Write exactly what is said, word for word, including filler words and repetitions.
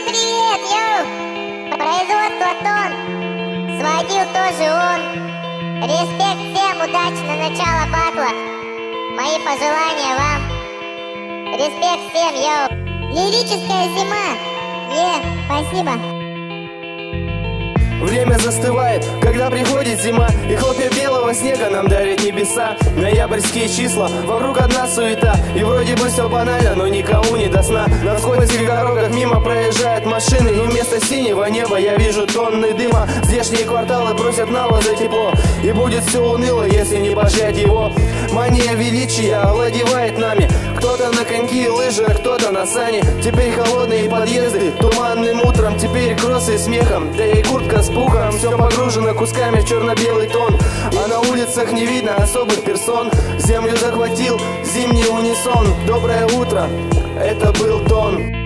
Всем привет, йоу! Производство тон сводил тоже он. Респект всем, удачно начало батла. Мои пожелания вам. Респект всем, йоу! Лирическая зима. Е, спасибо. Время застывает, когда приходит зима, и хлопья белого снега нам дарят небеса. Ноябрьские числа, вокруг одна суета, и вроде бы все банально, но никому не до сна. На скользких дорогах мимо проезжают машины, и вместо синего неба я вижу тонны дыма. Здешние кварталы просят налог за тепло, и будет все уныло, если не пожать его. Мания величия овладевает нами, кто-то на коньки и лыжи, а кто-то на сани. Теперь холодные подъезды, туманным утром, теперь кроссы смехом, да и куртка с пухом. Все погружено кусками в черно-белый тон, а на улицах не видно особых персон. Землю захватил зимний унисон. Доброе утро, это был тон.